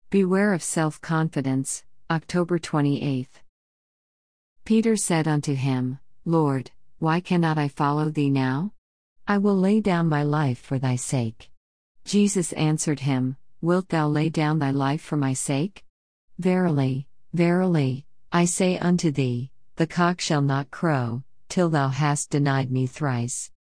Beware of self-confidence. October 28. Peter said unto him, Lord, why cannot I follow thee now? I will lay down my life for thy sake. Jesus answered him, Wilt thou lay down thy life for my sake? Verily, verily, I say unto thee, the cock shall not crow, till thou hast denied me thrice.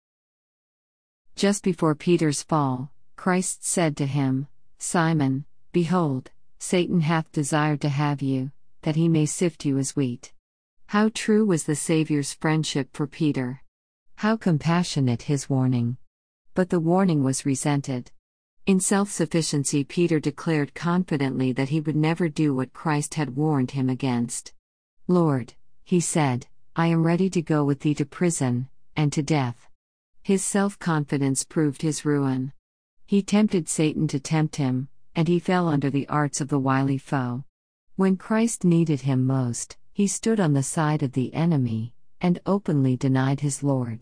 Just before Peter's fall, Christ said to him, Simon, behold, Satan hath desired to have you, that he may sift you as wheat. How true was the Saviour's friendship for Peter! How compassionate his warning! But the warning was resented. In self-sufficiency, Peter declared confidently that he would never do what Christ had warned him against. Lord, he said, I am ready to go with thee to prison, and to death. His self-confidence proved his ruin. He tempted Satan to tempt him, and he fell under the arts of the wily foe. When Christ needed him most, he stood on the side of the enemy, and openly denied his Lord.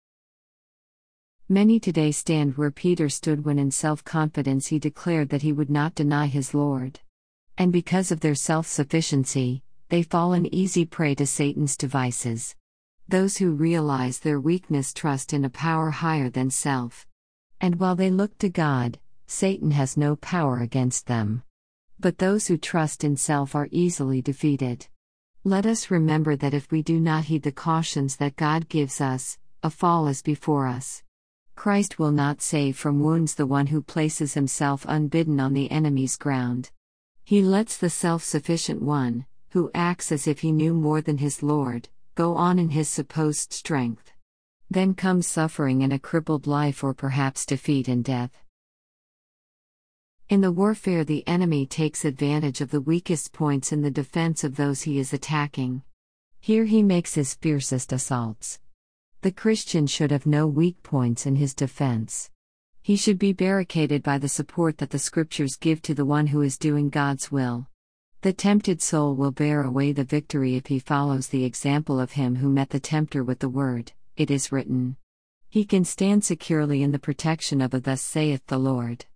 Many today stand where Peter stood when in self-confidence he declared that he would not deny his Lord. And because of their self-sufficiency, they fall an easy prey to Satan's devices. Those who realize their weakness trust in a power higher than self. And while they look to God, Satan has no power against them. But those who trust in self are easily defeated. Let us remember that if we do not heed the cautions that God gives us, a fall is before us. Christ will not save from wounds the one who places himself unbidden on the enemy's ground. He lets the self-sufficient one, who acts as if he knew more than his Lord, go on in his supposed strength. Then comes suffering and a crippled life, or perhaps defeat and death. In the warfare, the enemy takes advantage of the weakest points in the defense of those he is attacking. Here he makes his fiercest assaults. The Christian should have no weak points in his defense. He should be barricaded by the support that the Scriptures give to the one who is doing God's will. The tempted soul will bear away the victory if he follows the example of him who met the tempter with the word, "It is written." He can stand securely in the protection of a "Thus saith the Lord."